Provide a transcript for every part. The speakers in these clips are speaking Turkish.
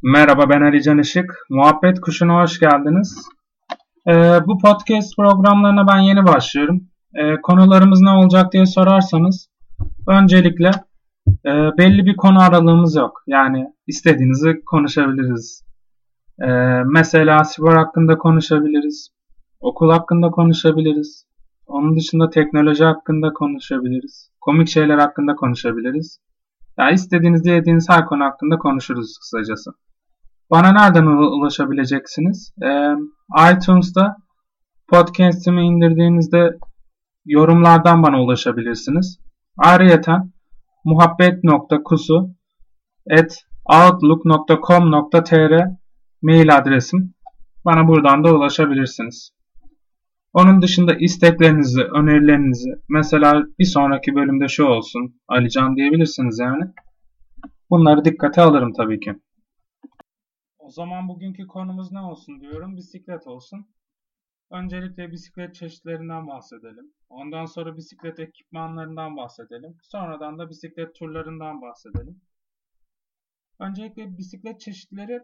Merhaba, ben Ali Can Işık. Muhabbet Kuşu'na hoş geldiniz. Bu podcast programlarına ben yeni başlıyorum. Konularımız ne olacak diye sorarsanız öncelikle belli bir konu aralığımız yok. Yani istediğinizi konuşabiliriz. Mesela spor hakkında konuşabiliriz. Okul hakkında konuşabiliriz. Onun dışında teknoloji hakkında konuşabiliriz. Komik şeyler hakkında konuşabiliriz. Ya istediğiniz dilediğiniz her konu hakkında konuşuruz kısacası. Bana nereden ulaşabileceksiniz? iTunes'ta podcast'imi indirdiğinizde yorumlardan bana ulaşabilirsiniz. Ayrıyeten muhabbet.kusu@outlook.com.tr mail adresim. Bana buradan da ulaşabilirsiniz. Onun dışında isteklerinizi, önerilerinizi, mesela bir sonraki bölümde şu olsun, Alican diyebilirsiniz yani. Bunları dikkate alırım tabii ki. O zaman bugünkü konumuz ne olsun diyorum? Bisiklet olsun. Öncelikle bisiklet çeşitlerinden bahsedelim. Ondan sonra bisiklet ekipmanlarından bahsedelim. Sonradan da bisiklet turlarından bahsedelim. Öncelikle bisiklet çeşitleri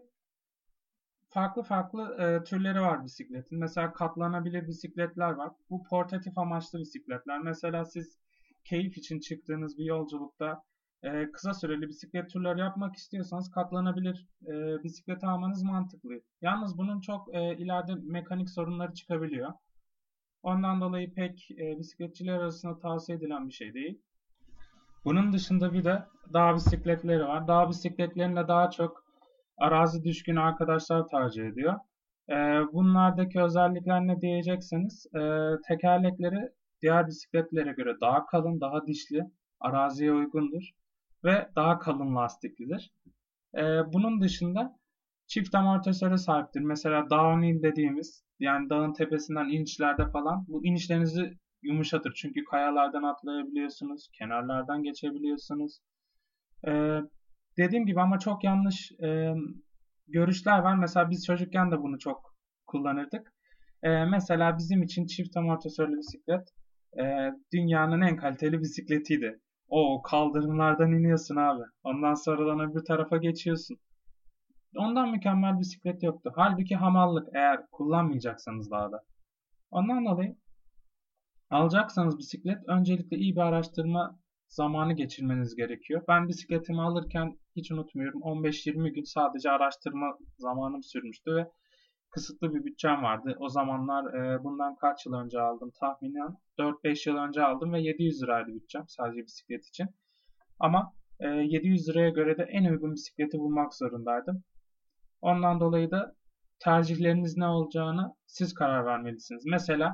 farklı türleri var bisikletin. Mesela katlanabilir bisikletler var. Bu portatif amaçlı bisikletler. Mesela siz keyif için çıktığınız bir yolculukta kısa süreli bisiklet turları yapmak istiyorsanız katlanabilir bisiklet almanız mantıklı. Yalnız bunun çok ileride mekanik sorunları çıkabiliyor. Ondan dolayı pek bisikletçiler arasında tavsiye edilen bir şey değil. Bunun dışında bir de dağ bisikletleri var. Dağ bisikletlerinde daha çok arazi düşkün arkadaşlar tercih ediyor. Bunlardaki özellikler ne diyecekseniz tekerlekleri diğer bisikletlere göre daha kalın, daha dişli, araziye uygundur ve daha kalın lastiklidir. Bunun dışında çift amortisöre sahiptir. Mesela downhill dediğimiz yani dağın tepesinden inişlerde falan bu inişlerinizi yumuşatır. Çünkü kayalardan atlayabiliyorsunuz, kenarlardan geçebiliyorsunuz. Ee, Dediğim gibi ama çok yanlış görüşler var. Mesela biz çocukken de bunu çok kullanırdık. Mesela bizim için çift amortisörlü bisiklet dünyanın en kaliteli bisikletiydi. O kaldırımlardan iniyorsun abi. Ondan sonradan öbür tarafa geçiyorsun. Ondan mükemmel bisiklet yoktu. Halbuki hamallık eğer kullanmayacaksanız daha da. Ondan dolayı alacaksanız bisiklet öncelikle iyi bir araştırma zamanı geçirmeniz gerekiyor. Ben bisikletimi alırken hiç unutmuyorum 15-20 gün sadece araştırma zamanım sürmüştü ve kısıtlı bir bütçem vardı. O zamanlar bundan kaç yıl önce aldım tahminen 4-5 yıl önce aldım ve 700 liraydı bütçem sadece bisiklet için. Ama 700 liraya göre de en uygun bisikleti bulmak zorundaydım. Ondan dolayı da tercihleriniz ne olacağını siz karar vermelisiniz. Mesela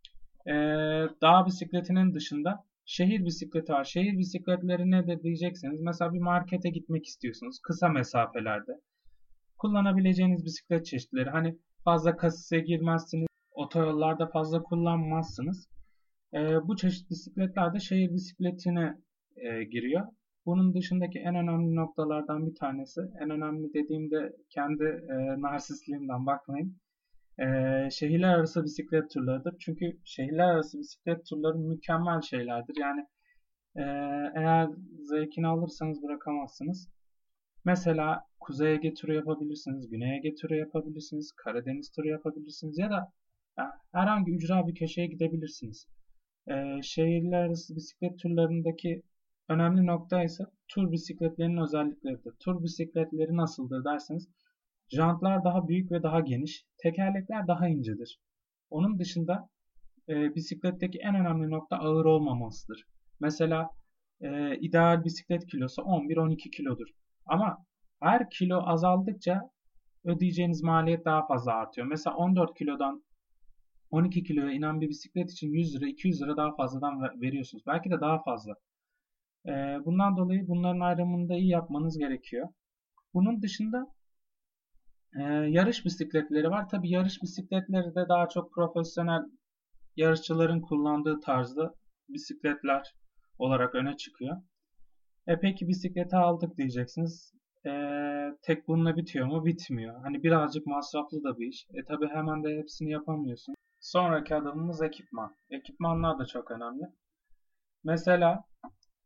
dağ bisikletinin dışında şehir bisikleti var. Şehir bisikletleri nedir diyecekseniz mesela bir markete gitmek istiyorsunuz kısa mesafelerde. Kullanabileceğiniz bisiklet çeşitleri hani fazla kasise girmezsiniz, otoyollarda fazla kullanmazsınız. Bu çeşit bisikletler de şehir bisikletine giriyor. Bunun dışındaki en önemli noktalardan bir tanesi, en önemli dediğimde kendi narsistliğimden bakmayın. Şehirler arası bisiklet turlarıdır. Çünkü şehirler arası bisiklet turları mükemmel şeylerdir. Yani e, eğer zevkini alırsanız bırakamazsınız. Mesela Kuzey Ege turu yapabilirsiniz, Güney Ege turu yapabilirsiniz, Karadeniz turu yapabilirsiniz ya da herhangi ücra bir köşeye gidebilirsiniz. Şehirler arası bisiklet turlarındaki önemli nokta ise tur bisikletlerinin özellikleridir. Tur bisikletleri nasıldır derseniz jantlar daha büyük ve daha geniş, tekerlekler daha incedir. Onun dışında bisikletteki en önemli nokta ağır olmamasıdır. Mesela ideal bisiklet kilosu 11-12 kilodur. Ama her kilo azaldıkça ödeyeceğiniz maliyet daha fazla artıyor. Mesela 14 kilodan 12 kiloya inen bir bisiklet için 100 lira, 200 lira daha fazladan veriyorsunuz. Belki de daha fazla. Bundan dolayı bunların ayrımını da iyi yapmanız gerekiyor. Bunun dışında yarış bisikletleri var. Tabii yarış bisikletleri de daha çok profesyonel yarışçıların kullandığı tarzda bisikletler olarak öne çıkıyor. Peki bisikleti aldık diyeceksiniz. Tek bununla bitiyor mu? Bitmiyor. Hani birazcık masraflı da bir iş. Tabii hemen de hepsini yapamıyorsun. Sonraki adımımız ekipman. Ekipmanlar da çok önemli. Mesela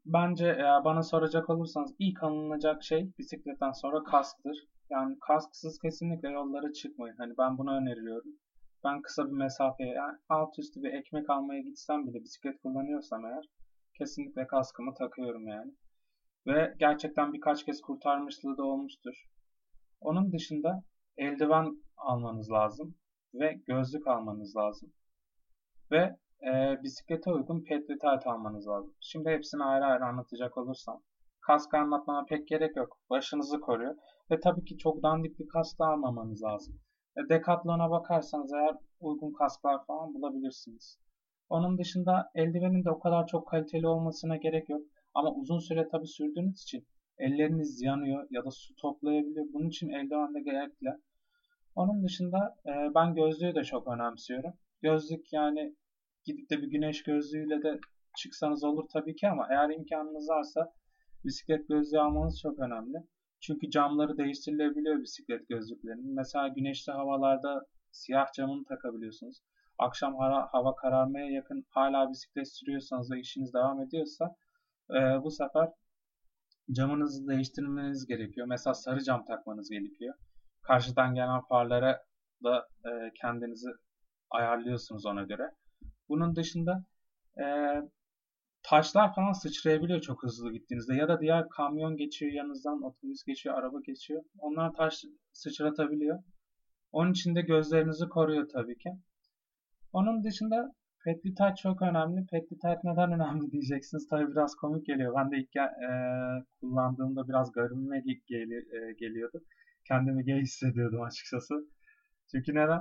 Bence eğer bana soracak olursanız ilk alınacak şey bisikletten sonra kasktır. Yani kasksız kesinlikle yollara çıkmayın. Hani ben bunu öneriyorum. Ben kısa bir mesafeye, yani alt üstü bir ekmek almaya gitsem bile bisiklet kullanıyorsam eğer kesinlikle kaskımı takıyorum yani. Ve gerçekten birkaç kez kurtarmışlığı da olmuştur. Onun dışında eldiven almanız lazım ve gözlük almanız lazım. Ve bisiklete uygun pet tayt almanız lazım. Şimdi hepsini ayrı ayrı anlatacak olursam. Kask anlatmama pek gerek yok. Başınızı koruyor. Ve tabii ki çok dandik bir kask da almamanız lazım. Decathlon'a bakarsanız eğer uygun kasklar falan bulabilirsiniz. Onun dışında eldivenin de o kadar çok kaliteli olmasına gerek yok. Ama uzun süre tabii sürdüğünüz için elleriniz yanıyor ya da su toplayabiliyor. Bunun için eldiven de gerekli. Onun dışında ben gözlüğü de çok önemsiyorum. Gözlük yani gidip de bir güneş gözlüğüyle de çıksanız olur tabii ki ama eğer imkanınız varsa bisiklet gözlüğü almanız çok önemli. Çünkü camları değiştirilebiliyor bisiklet gözlüklerinin. Mesela güneşli havalarda siyah camını takabiliyorsunuz. Akşam hava kararmaya yakın hala bisiklet sürüyorsanız ve işiniz devam ediyorsa bu sefer camınızı değiştirmeniz gerekiyor. Mesela sarı cam takmanız gerekiyor. Karşıdan gelen farlara da kendinizi ayarlıyorsunuz ona göre. Bunun dışında e, taşlar falan sıçrayabiliyor çok hızlı gittiğinizde. Ya da diğer kamyon geçiyor yanınızdan, otobüs geçiyor, araba geçiyor. Onlar taş sıçratabiliyor. Onun için de gözlerinizi koruyor tabii ki. Onun dışında Petri Tight çok önemli. Petri Tight neden önemli diyeceksiniz. Tabii biraz komik geliyor. Ben de ilk kullandığımda biraz garibime geliyordu. Kendimi gay hissediyordum açıkçası. Çünkü neden?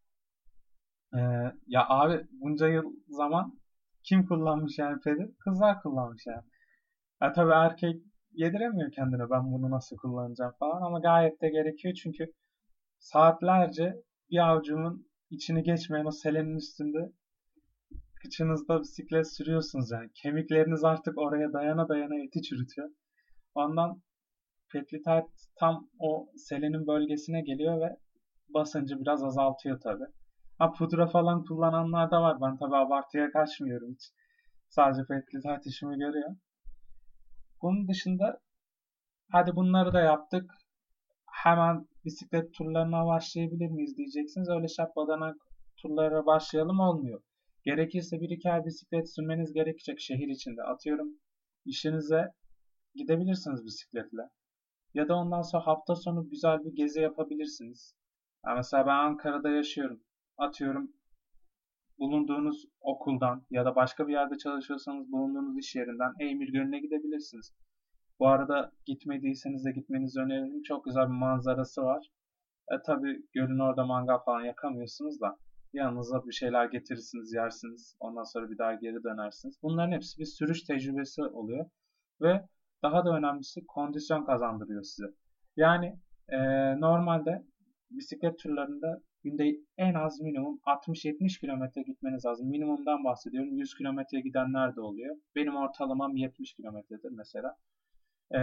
E, Ya abi bunca yıl zaman kim kullanmış yani pedi? Kızlar kullanmış yani. Tabii erkek yediremiyor kendine ben bunu nasıl kullanacağım falan ama gayet de gerekiyor çünkü saatlerce bir avucumun içini geçmeyen o selenin üstünde kıçınızda bisiklet sürüyorsunuz yani. Kemikleriniz artık oraya dayana dayana eti çürütüyor. Ondan petliter tam o selenin bölgesine geliyor ve basıncı biraz azaltıyor tabi. Ha pudra falan kullananlar da var. Ben tabi abartıya kaçmıyorum hiç. Sadece petliter işimi görüyor. Bunun dışında hadi bunları da yaptık. Hemen bisiklet turlarına başlayabilir miyiz diyeceksiniz. Öyle şapbadanak turlara başlayalım olmuyor. Gerekirse bir iki ay bisiklet sürmeniz gerekecek şehir içinde. Atıyorum işinize gidebilirsiniz bisikletle. Ya da ondan sonra hafta sonu güzel bir gezi yapabilirsiniz. Yani mesela ben Ankara'da yaşıyorum. Atıyorum bulunduğunuz okuldan ya da başka bir yerde çalışıyorsanız bulunduğunuz iş yerinden Eymir Gölü'ne gidebilirsiniz. Bu arada gitmediyseniz de gitmenizi öneririm. Çok güzel bir manzarası var. Tabii gölün orada mangal falan yakamıyorsunuz da yanınıza bir şeyler getirirsiniz, yersiniz. Ondan sonra bir daha geri dönersiniz. Bunların hepsi bir sürüş tecrübesi oluyor. Ve daha da önemlisi kondisyon kazandırıyor size. Yani normalde bisiklet turlarında günde en az minimum 60-70 kilometre gitmeniz lazım. Minimumdan bahsediyorum. 100 kilometre gidenler de oluyor. Benim ortalamam 70 kilometredir mesela. E,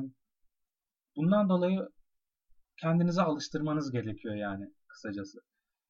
Bundan dolayı kendinize alıştırmanız gerekiyor yani kısacası.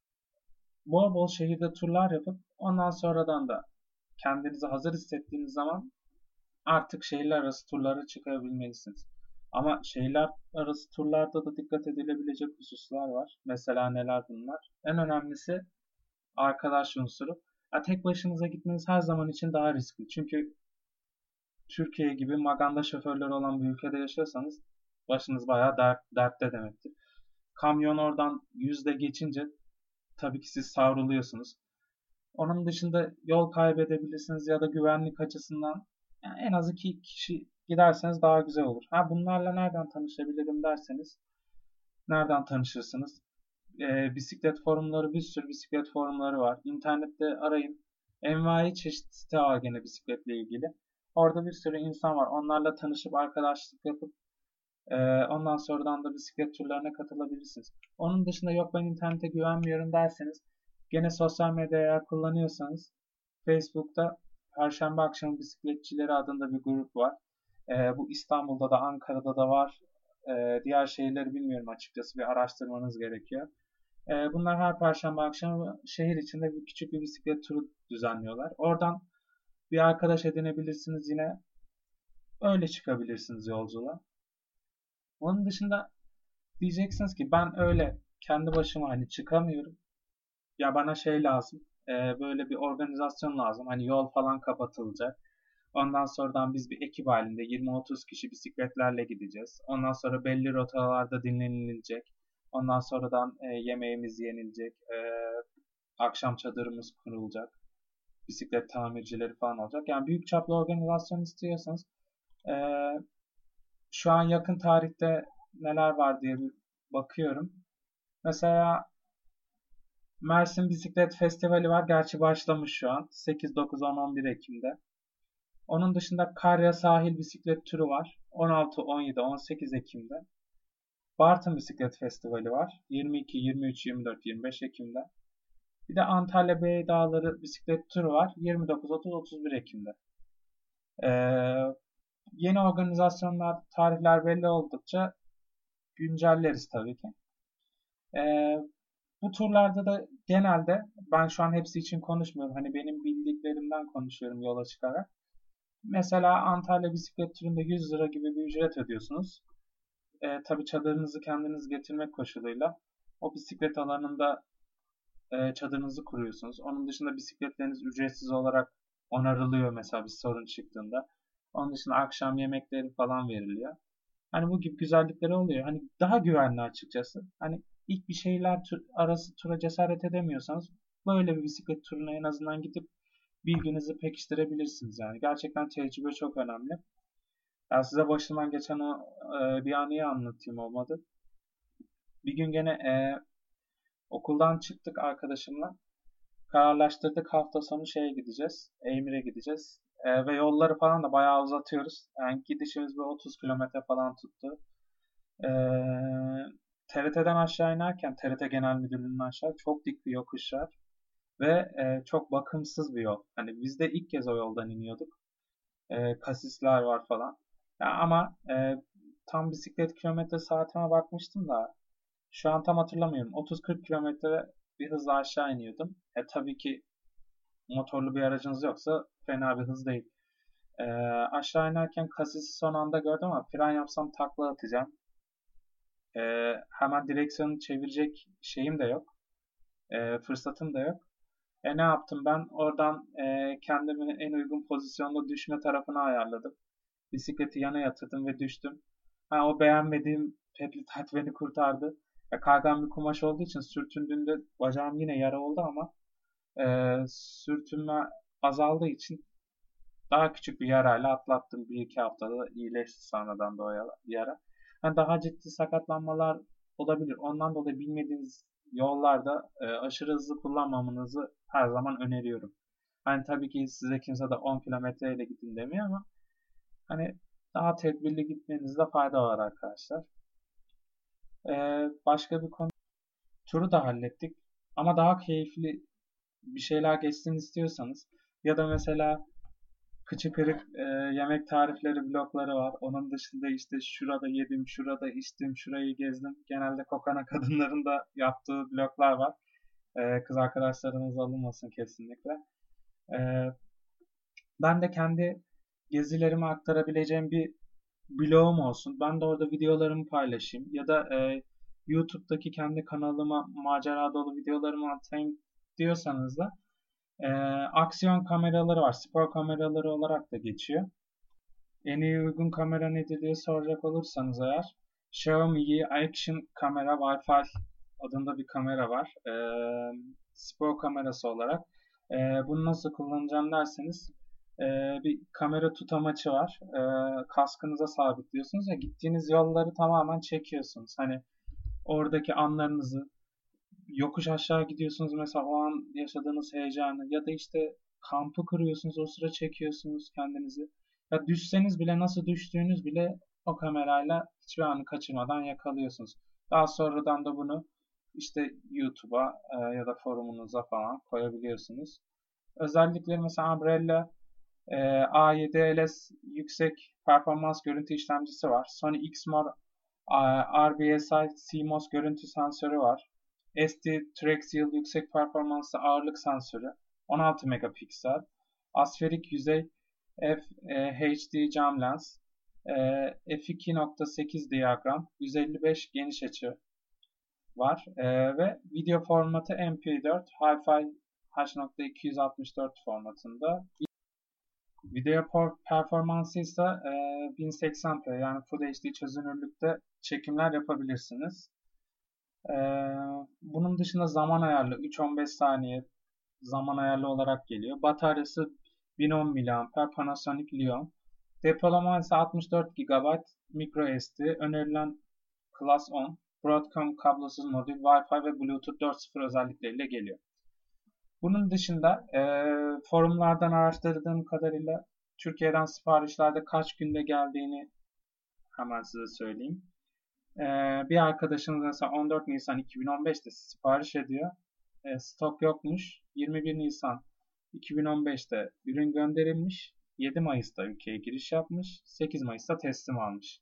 Bol bol şehirde turlar yapıp ondan sonradan da kendinizi hazır hissettiğiniz zaman artık şehirler arası turlara çıkabilmelisiniz. Ama şehirler arası turlarda da dikkat edilebilecek hususlar var. Mesela neler bunlar? En önemlisi arkadaş unsuru. Tek başınıza gitmeniz her zaman için daha riskli. Çünkü Türkiye gibi maganda şoförleri olan bir ülkede yaşıyorsanız başınız bayağı dertte demektir. Kamyon oradan yüzde geçince tabii ki siz savruluyorsunuz. Onun dışında yol kaybedebilirsiniz ya da güvenlik açısından yani en az iki kişi giderseniz daha güzel olur. Ha bunlarla nereden tanışabilirim derseniz nereden tanışırsınız? Bisiklet forumları bir sürü bisiklet forumları var. İnternette arayın. Envai çeşit site var gene bisikletle ilgili. Orada bir sürü insan var. Onlarla tanışıp arkadaşlık yapıp ondan sonradan da bisiklet turlarına katılabilirsiniz. Onun dışında yok ben internete güvenmiyorum derseniz gene sosyal medya kullanıyorsanız Facebook'ta Perşembe akşamı bisikletçileri adında bir grup var. Bu İstanbul'da da Ankara'da da var. Diğer şehirleri bilmiyorum açıkçası. Bir araştırmanız gerekiyor. Bunlar her Perşembe akşamı şehir içinde bir küçük bir bisiklet turu düzenliyorlar. Oradan bir arkadaş edinebilirsiniz yine. Öyle çıkabilirsiniz yolculuğa. Onun dışında diyeceksiniz ki ben öyle kendi başıma hani çıkamıyorum. Ya bana şey lazım. Böyle bir organizasyon lazım. Hani yol falan kapatılacak. Ondan sonradan biz bir ekip halinde 20-30 kişi bisikletlerle gideceğiz. Ondan sonra belli rotalarda dinlenilecek. Ondan sonradan yemeğimiz yenilecek. Akşam çadırımız kurulacak. Bisiklet tamircileri falan olacak. Yani büyük çaplı organizasyon istiyorsanız e, şu an yakın tarihte neler var diye bir bakıyorum. Mesela Mersin Bisiklet Festivali var. Gerçi başlamış şu an. 8, 9, 10, 11 Ekim'de. Onun dışında Karya Sahil Bisiklet Turu var. 16, 17, 18 Ekim'de. Bartın Bisiklet Festivali var. 22, 23, 24, 25 Ekim'de. Bir de Antalya Bey Dağları Bisiklet Turu var. 29, 30, 31 Ekim'de. Ee, Yeni organizasyonlar, tarihler belli oldukça güncelleriz tabii ki. Ee, Bu turlarda da genelde ben şu an hepsi için konuşmuyorum. Hani benim bildiklerimden konuşuyorum yola çıkarak. Mesela Antalya bisiklet turunda 100 lira gibi bir ücret ödüyorsunuz. Tabii çadırınızı kendiniz getirmek koşuluyla o bisiklet alanında çadırınızı kuruyorsunuz. Onun dışında bisikletleriniz ücretsiz olarak onarılıyor mesela bir sorun çıktığında. Onun dışında akşam yemekleri falan veriliyor. Hani bu gibi güzellikleri oluyor. Hani daha güvenli açıkçası. Hani ilk bir şeyler arası tura cesaret edemiyorsanız böyle bir bisiklet turuna en azından gidip bilginizi pekiştirebilirsiniz yani. Gerçekten tecrübe çok önemli. Ben size başımdan geçen o bir anıyı anlatayım olmadı. Bir gün gene okuldan çıktık arkadaşımla. Kararlaştırdık hafta sonu şeye gideceğiz. Eymir'e gideceğiz. Ve yolları falan da bayağı uzatıyoruz. Yani gidişimiz bir 30 kilometre falan tuttu. E, TRT'den aşağı inerken TRT Genel Müdürlüğü'nün aşağı çok dik bir yokuş var. Ve çok bakımsız bir yol. Hani biz de ilk kez o yoldan iniyorduk. Kasisler var falan. Ya ama tam bisiklet kilometre saatime bakmıştım da şu an tam hatırlamıyorum. 30-40 kilometre bir hızla aşağı iniyordum. Tabii ki motorlu bir aracınız yoksa fena bir hız değil. Aşağı inerken kasisi son anda gördüm ama fren yapsam takla atacağım. Hemen direksiyonu çevirecek şeyim de yok. Fırsatım da yok. Ne yaptım ben? Oradan kendimi en uygun pozisyonda düşme tarafını ayarladım. Bisikleti yana yatırdım ve düştüm. O beğenmediğim peplitat beni kurtardı. Kaygan bir kumaş olduğu için sürtündüğümde bacağım yine yara oldu ama sürtünme azaldığı için daha küçük bir yarayla atlattım. Bir iki haftada iyileşti sonradan da o yara. Daha ciddi sakatlanmalar olabilir. Ondan dolayı bilmediğiniz yollarda aşırı hızlı kullanmamanızı her zaman öneriyorum. Hani tabii ki size kimse de 10 kilometreyle gidin demiyor ama hani daha tedbirli gitmenizde fayda var arkadaşlar. Başka bir konu. Turu da hallettik. Ama daha keyifli bir şeyler geçsin istiyorsanız ya da mesela kıçı kırık yemek tarifleri blokları var. Onun dışında işte şurada yedim, şurada içtim, şurayı gezdim. Genelde kokana kadınların da yaptığı bloklar var. Kız arkadaşlarınız alınmasın kesinlikle. E, Ben de kendi gezilerimi aktarabileceğim bir blogum olsun. Ben de orada videolarımı paylaşayım. Ya da YouTube'daki kendi kanalıma macera dolu videolarımı atayım diyorsanız da aksiyon kameraları var. Spor kameraları olarak da geçiyor. En iyi uygun kamera nedir diye soracak olursanız eğer Xiaomi Action Kamera Wi-Fi adında bir kamera var. Spor kamerası olarak. Bunu nasıl kullanacağım derseniz bir kamera tutamaçı var. Kaskınıza sabitliyorsunuz ve gittiğiniz yolları tamamen çekiyorsunuz. Hani oradaki anlarınızı yokuş aşağı gidiyorsunuz mesela o an yaşadığınız heyecanı ya da işte kampı kuruyorsunuz o sıra çekiyorsunuz kendinizi. Ya düşseniz bile nasıl düştüğünüz bile o kamerayla hiçbir anı kaçırmadan yakalıyorsunuz. Daha sonradan da bunu işte YouTube'a ya da forumunuza falan koyabiliyorsunuz. Özellikleri mesela Umbrella A7LS yüksek performans görüntü işlemcisi var. Sony XMOR RBSI CMOS görüntü sensörü var. SD Trexial yüksek performanslı ağırlık sensörü 16 megapiksel. Asferik yüzey HD cam lens. f2.8 diyagram, 155 geniş açı var ve video formatı MP4 Hi-Fi H.264 formatında. Video performansı ise 1080p yani Full HD çözünürlükte çekimler yapabilirsiniz. Bunun dışında zaman ayarlı 3-15 saniye zaman ayarlı olarak geliyor. Bataryası 1010 mAh Panasonic Lion. Depolama ise 64 GB microSD. Önerilen Class 10. Broadcom kablosuz modül, Wi-Fi ve Bluetooth 4.0 özellikleriyle geliyor. Bunun dışında forumlardan araştırdığım kadarıyla Türkiye'den siparişlerde kaç günde geldiğini hemen size söyleyeyim. Bir arkadaşınız mesela 14 Nisan 2015'te sipariş ediyor. Stok yokmuş. 21 Nisan 2015'te ürün gönderilmiş. 7 Mayıs'ta ülkeye giriş yapmış. 8 Mayıs'ta teslim almış.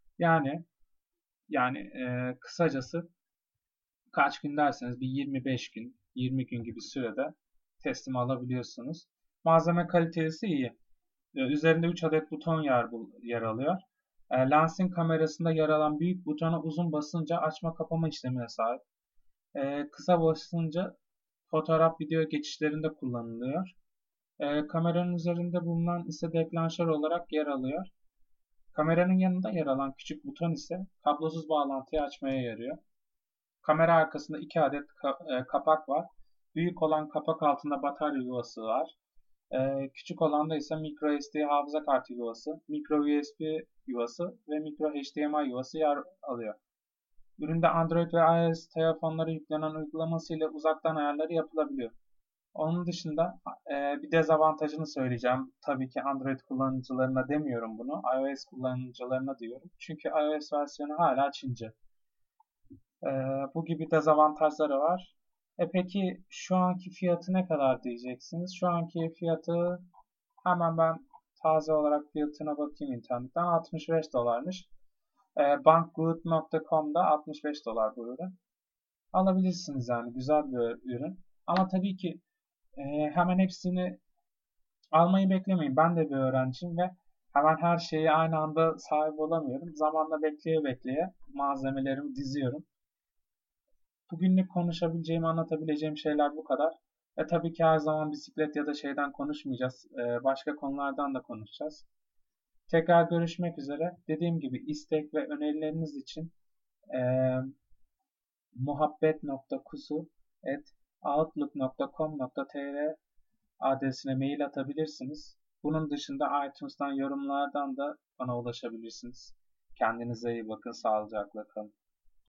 Yani kısacası kaç gün derseniz bir 25 gün, 20 gün gibi sürede teslim alabiliyorsunuz. Malzeme kalitesi iyi. Üzerinde 3 adet buton yer alıyor. Lensin kamerasında yer alan büyük butona uzun basınca açma kapama işlemine sahip. Kısa basınca fotoğraf video geçişlerinde kullanılıyor. Kameranın üzerinde bulunan ise deklanşör olarak yer alıyor. Kameranın yanında yer alan küçük buton ise kablosuz bağlantıyı açmaya yarıyor. Kamera arkasında 2 adet kapak var. Büyük olan kapak altında batarya yuvası var. Küçük olanda ise microSD hafıza kartı yuvası, micro USB yuvası ve micro HDMI yuvası yer alıyor. Üründe Android ve iOS telefonlara yüklenen uygulaması ile uzaktan ayarları yapılabiliyor. Onun dışında bir dezavantajını söyleyeceğim. Tabii ki Android kullanıcılarına demiyorum bunu. iOS kullanıcılarına diyorum. Çünkü iOS versiyonu hala Çince. Bu gibi dezavantajları var. Peki şu anki fiyatı ne kadar diyeceksiniz? Şu anki fiyatı hemen ben taze olarak fiyatına bakayım internetten. 65 dolarmış. Bankgood.com'da 65 dolar bu ürün. Alabilirsiniz yani güzel bir ürün. Ama tabii ki hemen hepsini almayı beklemeyin. Ben de bir öğrenciyim ve hemen her şeye aynı anda sahip olamıyorum. Zamanla bekleye bekleye malzemelerimi diziyorum. Bugünlük konuşabileceğim, anlatabileceğim şeyler bu kadar. Ve tabii ki her zaman bisiklet ya da şeyden konuşmayacağız. Başka konulardan da konuşacağız. Tekrar görüşmek üzere. Dediğim gibi istek ve önerileriniz için muhabbet.kusu@outlook.com.tr adresine mail atabilirsiniz. Bunun dışında iTunes'tan yorumlardan da bana ulaşabilirsiniz. Kendinize iyi bakın, sağlıcakla kalın.